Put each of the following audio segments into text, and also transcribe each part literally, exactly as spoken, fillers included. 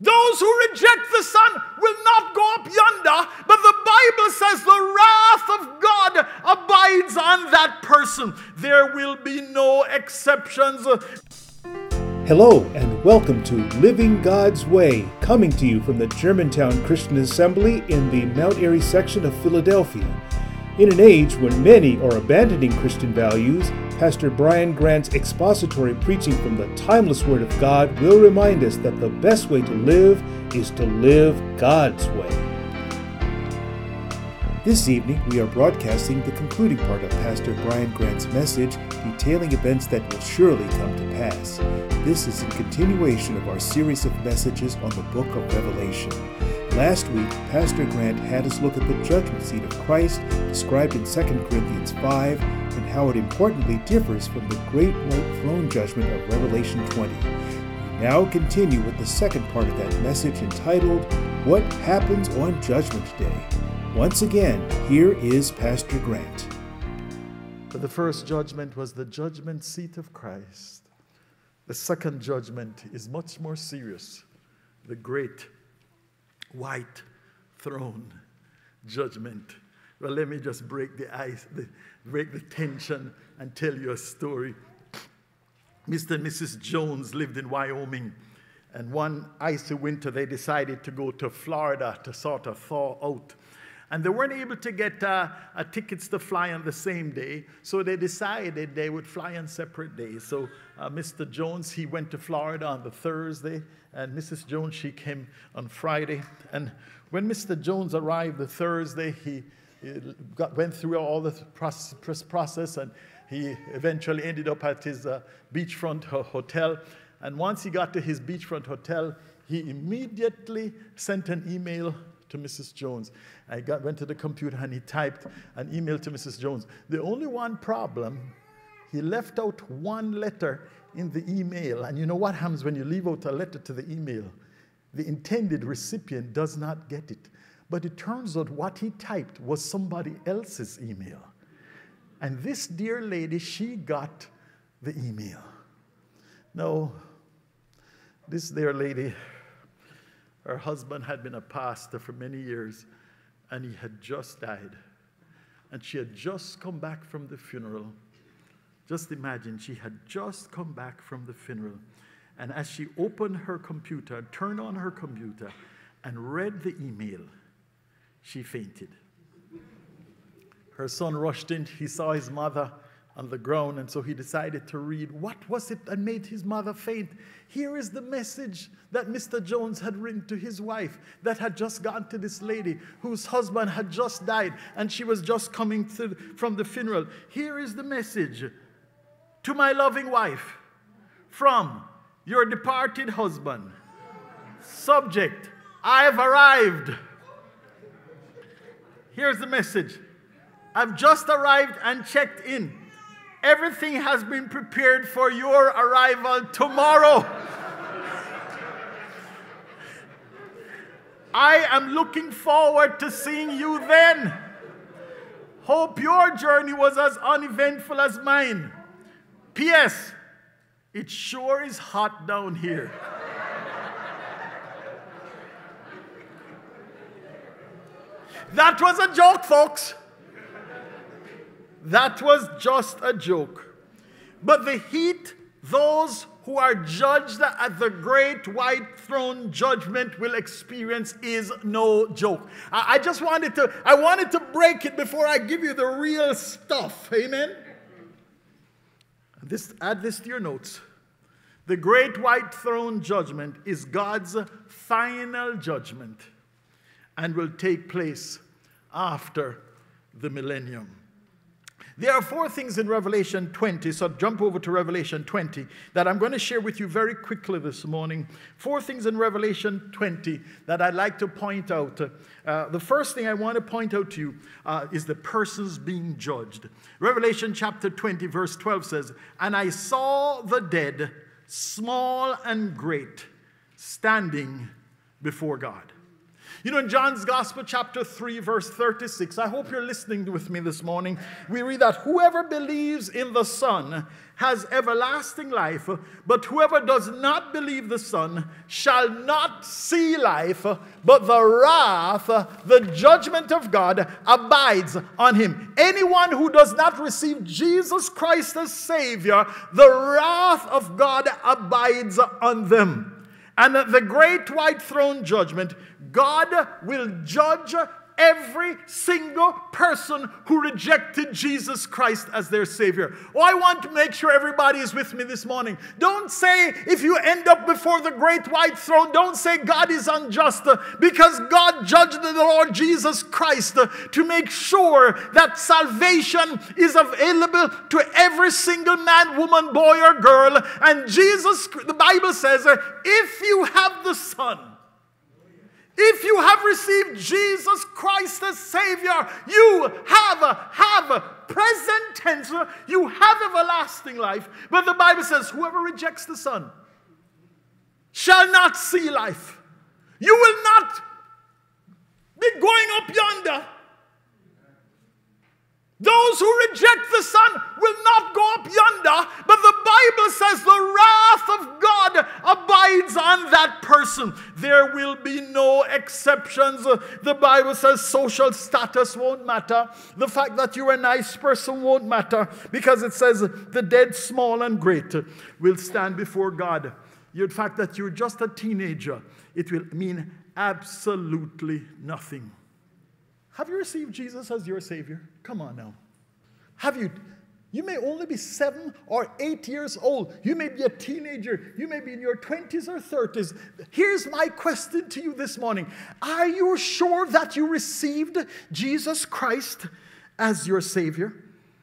Those who reject the Son will not go up yonder, but the Bible says the wrath of God abides on that person. There will be no exceptions. Hello and welcome to Living God's Way, coming to you from the Germantown Christian Assembly in the Mount Airy section of Philadelphia. In an age when many are abandoning Christian values, Pastor Brian Grant's expository preaching from the timeless Word of God will remind us that the best way to live is to live God's way. This evening, we are broadcasting the concluding part of Pastor Brian Grant's message, detailing events that will surely come to pass. This is in continuation of our series of messages on the book of Revelation. Last week, Pastor Grant had us look at the judgment seat of Christ described in Second Corinthians five and how it importantly differs from the great white throne judgment of Revelation twenty. We now continue with the second part of that message entitled, What Happens on Judgment Day? Once again, here is Pastor Grant. The first judgment was the judgment seat of Christ. The second judgment is much more serious. The great white throne judgment. Well, let me just break the ice, the, break the tension and tell you a story. Mister and Missus Jones lived in Wyoming, and one icy winter they decided to go to Florida to sort of thaw out. And they weren't able to get uh, uh, tickets to fly on the same day, so they decided they would fly on separate days. So uh, Mister Jones, he went to Florida on the Thursday, and Missus Jones, she came on Friday. And when Mister Jones arrived the Thursday, he, he got, went through all the process, process, and he eventually ended up at his uh, beachfront ho- hotel. And once he got to his beachfront hotel, he immediately sent an email to Missus Jones. I got, went to the computer and he typed an email to Missus Jones. The only one problem, he left out one letter in the email. And you know what happens when you leave out a letter to the email? The intended recipient does not get it. But it turns out what he typed was somebody else's email. And this dear lady, she got the email. Now, this dear lady, her husband had been a pastor for many years, and he had just died. And she had just come back from the funeral. Just imagine, she had just come back from the funeral. And as she opened her computer, turned on her computer, and read the email, she fainted. Her son rushed in. He saw his mother on the ground, and so he decided to read. What was it that made his mother faint? Here is the message that Mister Jones had written to his wife that had just gotten to this lady whose husband had just died, and she was just coming to, from the funeral. Here is the message. To my loving wife, from your departed husband. Subject, I have arrived. Here's the message. I've just arrived and checked in. Everything has been prepared for your arrival tomorrow. I am looking forward to seeing you then. Hope your journey was as uneventful as mine. P S. It sure is hot down here. That was a joke, folks. That was just a joke. But the heat those who are judged at the great white throne judgment will experience is no joke. I, I just wanted to, I wanted to break it before I give you the real stuff. Amen? This, add this to your notes. The great white throne judgment is God's final judgment and will take place after the millennium. There are four things in Revelation twenty, so jump over to Revelation twenty, that I'm going to share with you very quickly this morning. Four things in Revelation twenty that I'd like to point out. Uh, the first thing I want to point out to you uh, is the persons being judged. Revelation chapter twenty, verse twelve says, And I saw the dead, small and great, standing before God. You know, in John's Gospel, chapter three, verse thirty-six, I hope you're listening with me this morning. We read that whoever believes in the Son has everlasting life, but whoever does not believe the Son shall not see life, but the wrath, the judgment of God abides on him. Anyone who does not receive Jesus Christ as Savior, the wrath of God abides on them. And at the great white throne judgment, God will judge every single person who rejected Jesus Christ as their Savior. Oh, I want to make sure everybody is with me this morning. Don't say, if you end up before the great white throne, don't say God is unjust, because God judged the Lord Jesus Christ to make sure that salvation is available to every single man, woman, boy, or girl. And Jesus, the Bible says, if you have the Son, if you have received Jesus Christ as Savior, you have, have, present tense, you have everlasting life. But the Bible says, whoever rejects the Son shall not see life. You will not be going up yonder. Those who reject the Son will not go up yonder, but the Bible says the wrath of God abides on that person. There will be no exceptions. The Bible says social status won't matter. The fact that you're a nice person won't matter, because it says the dead, small and great, will stand before God. The fact that you're just a teenager, it will mean absolutely nothing. Have you received Jesus as your Savior? Come on now. Have you? You may only be seven or eight years old. You may be a teenager. You may be in your twenties or thirties. Here's my question to you this morning. Are you sure that you received Jesus Christ as your Savior?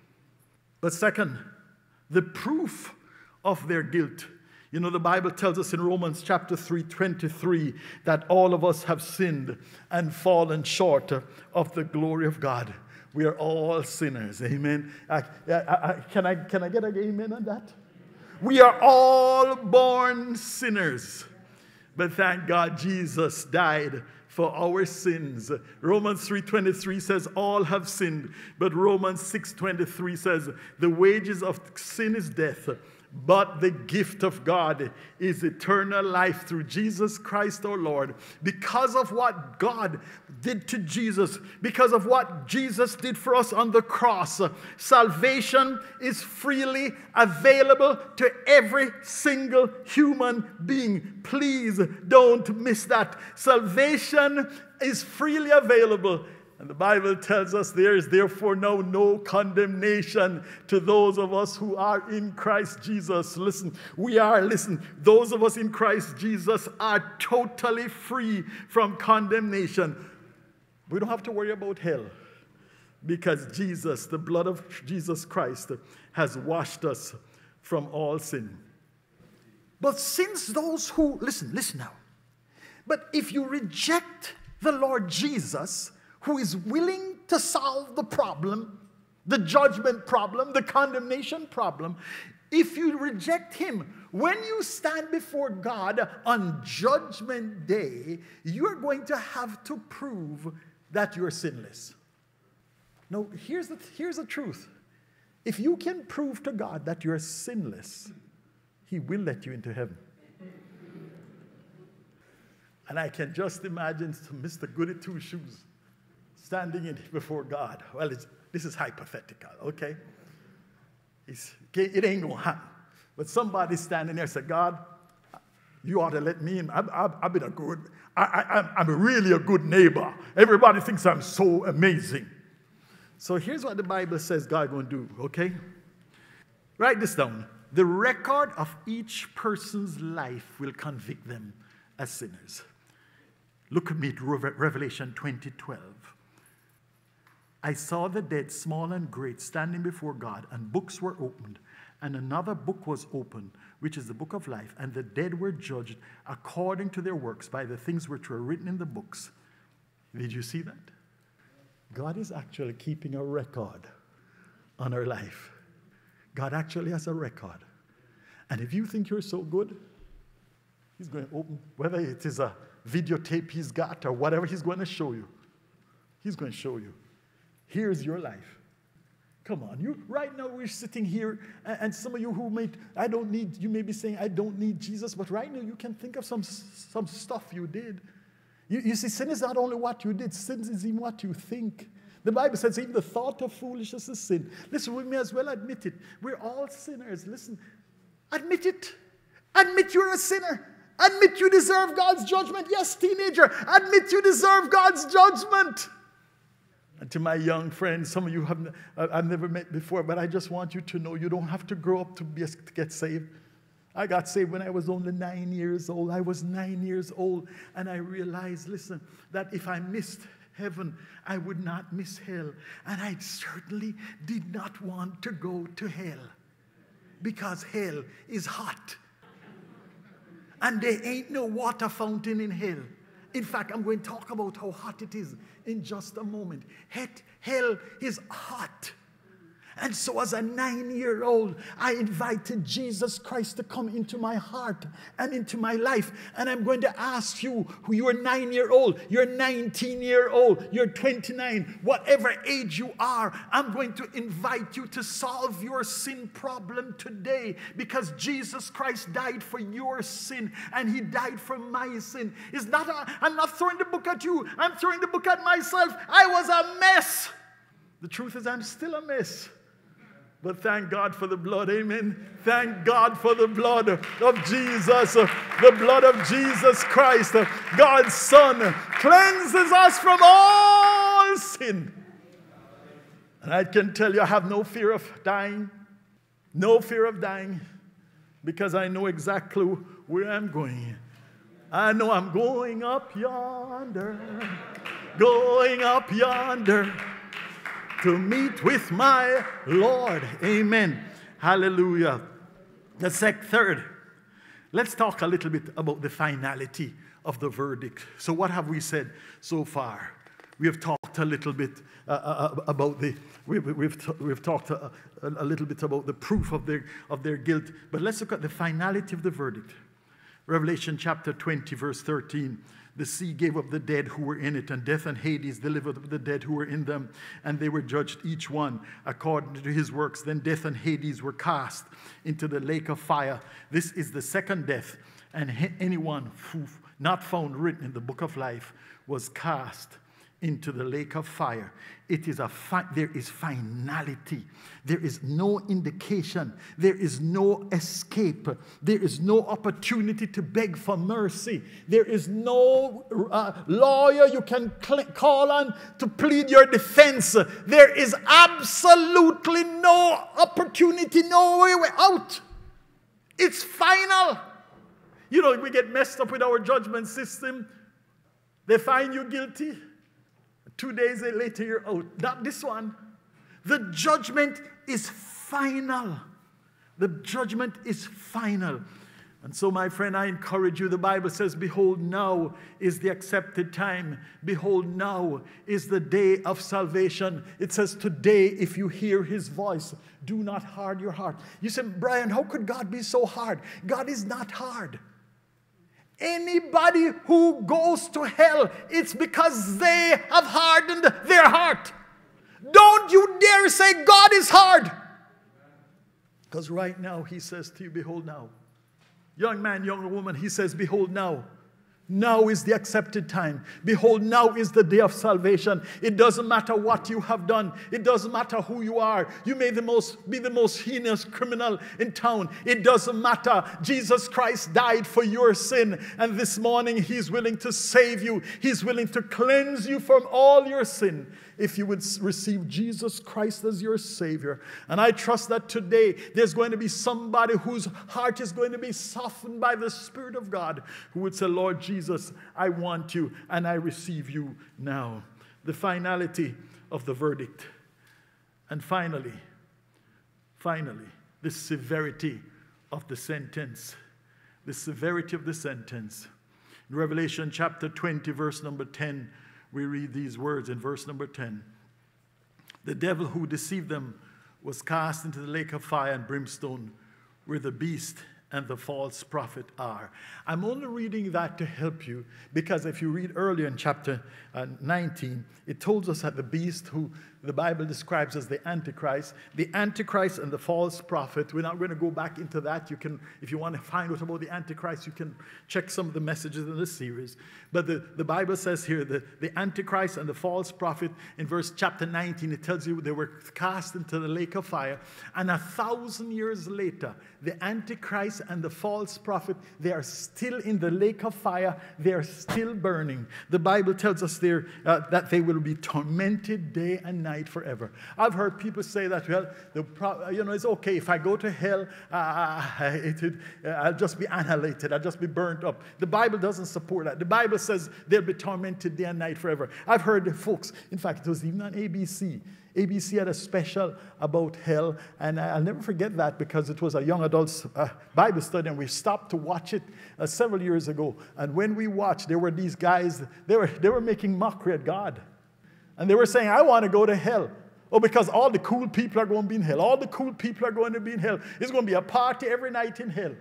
But second, the proof of their guilt. You know, the Bible tells us in Romans chapter three, twenty-three, that all of us have sinned and fallen short of the glory of God. We are all sinners. Amen. I, I, I, can, I, can I get an amen on that? We are all born sinners. But thank God Jesus died for our sins. Romans three twenty-three says all have sinned. But Romans six twenty-three says the wages of sin is death, but the gift of God is eternal life through Jesus Christ our Lord. Because of what God did to Jesus, because of what Jesus did for us on the cross, salvation is freely available to every single human being. Please don't miss that. Salvation is freely available. And the Bible tells us there is therefore now no condemnation to those of us who are in Christ Jesus. Listen, we are, listen, those of us in Christ Jesus are totally free from condemnation. We don't have to worry about hell, because Jesus, the blood of Jesus Christ, has washed us from all sin. But since those who, listen, listen now. But if you reject the Lord Jesus, who is willing to solve the problem, the judgment problem, the condemnation problem, if you reject him, when you stand before God on Judgment Day, you're going to have to prove that you're sinless. Now, here's the, here's the truth. If you can prove to God that you're sinless, he will let you into heaven. And I can just imagine Mister Goody Two-Shoes standing in before God. Well, it's, this is hypothetical, okay? It's, it ain't going to happen. But somebody's standing there and say, God, you ought to let me in. I've, I've, I've been a good, I, I, I'm really a good neighbor. Everybody thinks I'm so amazing. So here's what the Bible says God going to do, okay? Write this down. The record of each person's life will convict them as sinners. Look at me at Revelation twenty twelve. I saw the dead, small and great, standing before God, and books were opened. And another book was opened, which is the book of life. And the dead were judged according to their works by the things which were written in the books. Did you see that? God is actually keeping a record on our life. God actually has a record. And if you think you're so good, he's going to open, whether it is a videotape he's got or whatever he's going to show you. He's going to show you. Here's your life. Come on. You, right now we're sitting here, and, and some of you who may, I don't need, you may be saying, I don't need Jesus, but right now you can think of some, some stuff you did. You, you see, sin is not only what you did, sin is even what you think. The Bible says even the thought of foolishness is sin. Listen, we may as well admit it. We're all sinners. Listen, admit it. Admit you're a sinner. Admit you deserve God's judgment. Yes, teenager, admit you deserve God's judgment. And to my young friends, some of you have I've never met before, but I just want you to know you don't have to grow up to, be, to get saved. I got saved when I was only nine years old. I was nine years old, and I realized, listen, that if I missed heaven, I would not miss hell. And I certainly did not want to go to hell, because hell is hot. And there ain't no water fountain in hell. In fact, I'm going to talk about how hot it is in just a moment. Hell is hot. And so as a nine-year-old, I invited Jesus Christ to come into my heart and into my life. And I'm going to ask you, who you're nine-year-old, you're nineteen-year-old, you're twenty-nine, whatever age you are, I'm going to invite you to solve your sin problem today, because Jesus Christ died for your sin and he died for my sin. It's not a, I'm not throwing the book at you. I'm throwing the book at myself. I was a mess. The truth is, I'm still a mess. But thank God for the blood, amen. Thank God for the blood of Jesus, the blood of Jesus Christ, God's Son, cleanses us from all sin. And I can tell you, I have no fear of dying, no fear of dying, because I know exactly where I'm going. I know I'm going up yonder, going up yonder, to meet with my Lord. Amen. Hallelujah. The sec- third, let's talk a little bit about the finality of the verdict. So what have we said so far? We have talked a little bit uh, uh, about the, we've, we've, t- we've talked a, a little bit about the proof of their, of their guilt. But let's look at the finality of the verdict. Revelation chapter twenty, verse thirteen. The sea gave up the dead who were in it, and death and Hades delivered up the dead who were in them, and they were judged each one according to his works. Then death and Hades were cast into the lake of fire. This is the second death, and anyone who not found written in the book of life was cast into the lake of fire. It is a fi- there is finality. There is no indication. There is no escape. There is no opportunity to beg for mercy. There is no uh, lawyer you can cl- call on to plead your defense. There is absolutely no opportunity, no way out. It's final. You know, we get messed up with our judgment system. They find you guilty. Two days later, you're out. Not this one. The judgment is final. The judgment is final. And so, my friend, I encourage you. The Bible says, behold, now is the accepted time. Behold, now is the day of salvation. It says, today, if you hear his voice, do not hard your heart. You say, Brian, how could God be so hard? God is not hard. Anybody who goes to hell, it's because they have hardened their heart. Don't you dare say God is hard. Because right now he says to you, behold now. Young man, young woman, he says, behold now. Now is the accepted time. Behold, now is the day of salvation. It doesn't matter what you have done. It doesn't matter who you are. You may the most, be the most heinous criminal in town. It doesn't matter. Jesus Christ died for your sin. And this morning, he's willing to save you. He's willing to cleanse you from all your sin, if you would receive Jesus Christ as your Savior. And I trust that today there's going to be somebody whose heart is going to be softened by the Spirit of God, who would say, Lord Jesus, I want you and I receive you now. The finality of the verdict. And finally, finally, the severity of the sentence. The severity of the sentence. In Revelation chapter twenty, verse number ten, we read these words in verse number ten. The devil who deceived them was cast into the lake of fire and brimstone, where the beast and the false prophet are. I'm only reading that to help you, because if you read earlier in chapter uh, nineteen, it tells us that the beast, who the Bible describes as the Antichrist, the Antichrist and the false prophet, we're not going to go back into that. You can, if you want to find out about the Antichrist, you can check some of the messages in this series. But the, the Bible says here that the Antichrist and the false prophet, in verse chapter nineteen, it tells you they were cast into the lake of fire. And a thousand years later, the Antichrist and the false prophet, they are still in the lake of fire. They are still burning. The Bible tells us there uh, that they will be tormented day and night forever. I've heard people say that, well, the pro- you know, it's okay if I go to hell, uh, it, it, uh, I'll just be annihilated. I'll just be burnt up. The Bible doesn't support that. The Bible says they'll be tormented day and night forever. I've heard folks, in fact, it was even on A B C. A B C had a special about hell, and I'll never forget that, because it was a young adults uh, Bible study, and we stopped to watch it uh, several years ago. And when we watched, there were these guys, they were, they were making mockery at God. And they were saying, I want to go to hell. Oh, because all the cool people are going to be in hell. All the cool people are going to be in hell. It's going to be a party every night in hell.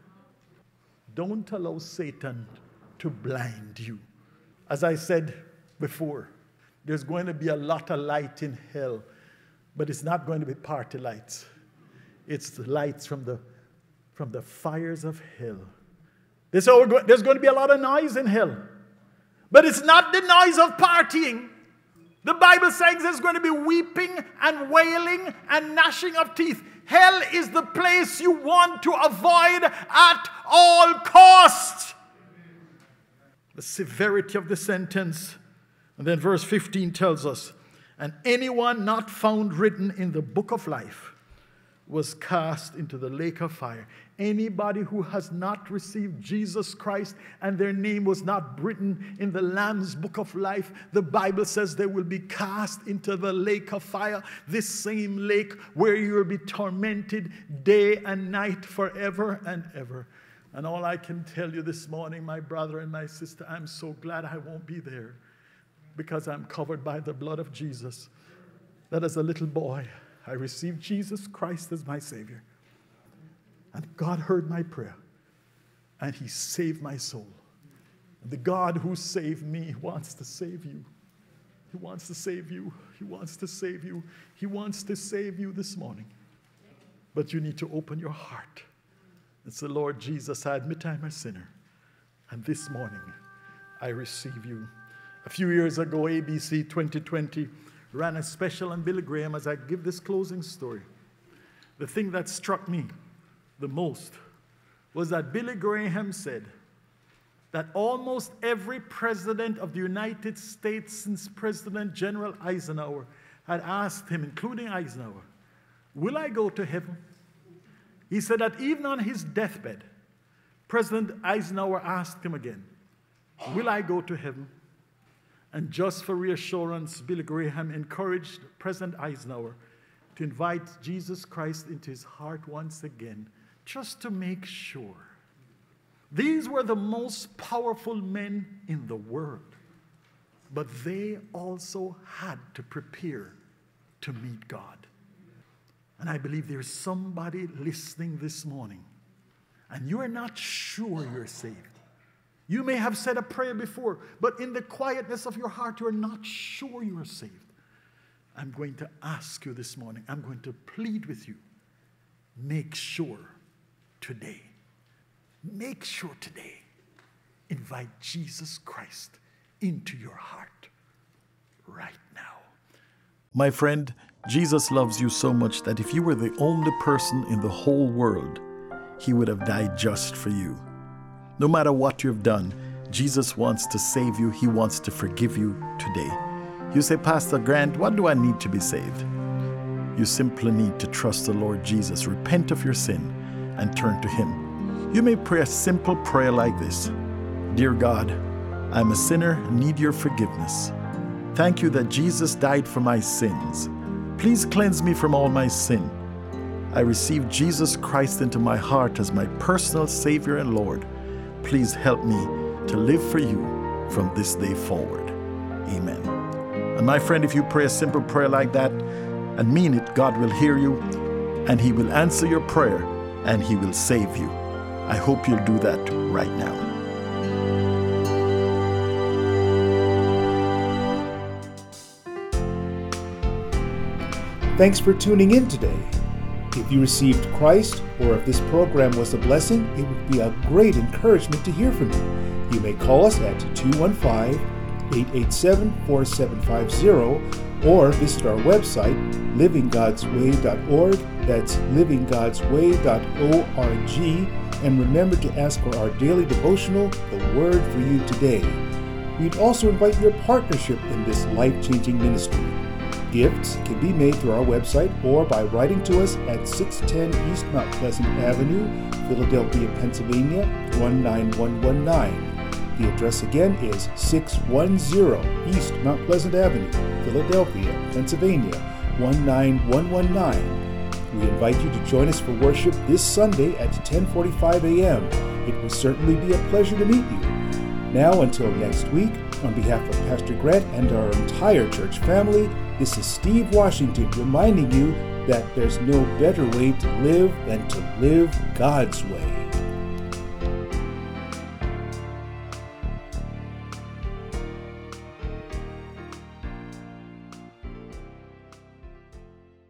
Don't allow Satan to blind you. As I said before, there's going to be a lot of light in hell, but it's not going to be party lights. It's the lights from the, from the fires of hell. They say, oh, there's going to be a lot of noise in hell, but it's not the noise of partying. The Bible says there's going to be weeping and wailing and gnashing of teeth. Hell is the place you want to avoid at all costs. The severity of the sentence. And then verse fifteen tells us, and anyone not found written in the book of life was cast into the lake of fire. Anybody who has not received Jesus Christ and their name was not written in the Lamb's book of life, the Bible says they will be cast into the lake of fire, this same lake where you will be tormented day and night forever and ever. And all I can tell you this morning, my brother and my sister, I'm so glad I won't be there, because I'm covered by the blood of Jesus. That as a little boy, I received Jesus Christ as my Savior. And God heard my prayer, and He saved my soul. And the God who saved me wants to save you. He wants to save you. He wants to save you. He wants to save you this morning. But you need to open your heart and say, Lord Jesus, I admit I'm a sinner, and this morning I receive you. A few years ago, A B C twenty twenty ran a special on Billy Graham. As I give this closing story, the thing that struck me the most was that Billy Graham said that almost every president of the United States since President General Eisenhower had asked him, including Eisenhower, will I go to heaven? He said that even on his deathbed, President Eisenhower asked him again, will I go to heaven? And just for reassurance, Billy Graham encouraged President Eisenhower to invite Jesus Christ into his heart once again, just to make sure. These were the most powerful men in the world, but they also had to prepare to meet God. And I believe there's somebody listening this morning, and you are not sure you're saved. You may have said a prayer before, but in the quietness of your heart, you are not sure you are saved. I'm going to ask you this morning, I'm going to plead with you, make sure today, make sure today, invite Jesus Christ into your heart right now. My friend, Jesus loves you so much that if you were the only person in the whole world, He would have died just for you. No matter what you've done, Jesus wants to save you. He wants to forgive you today. You say, Pastor Grant, what do I need to be saved? You simply need to trust the Lord Jesus, repent of your sin, and turn to Him. You may pray a simple prayer like this. Dear God, I'm a sinner, need your forgiveness. Thank you that Jesus died for my sins. Please cleanse me from all my sin. I receive Jesus Christ into my heart as my personal Savior and Lord. Please help me to live for you from this day forward. Amen. And my friend, if you pray a simple prayer like that and mean it, God will hear you, and He will answer your prayer, and He will save you. I hope you'll do that right now. Thanks for tuning in today. If you received Christ, or if this program was a blessing, it would be a great encouragement to hear from you. You may call us at two one five, eight eight seven, four seven five zero or visit our website, living gods way dot org. That's living gods way dot org. And remember to ask for our daily devotional, The Word for You Today. We'd also invite your partnership in this life-changing ministry. Gifts can be made through our website or by writing to us at six ten East Mount Pleasant Avenue, Philadelphia, Pennsylvania, one nine one one nine. The address again is six ten East Mount Pleasant Avenue, Philadelphia, Pennsylvania, one nine one one nine. We invite you to join us for worship this Sunday at ten forty-five a.m. It will certainly be a pleasure to meet you. Now, until next week, on behalf of Pastor Grant and our entire church family, this is Steve Washington reminding you that there's no better way to live than to live God's way.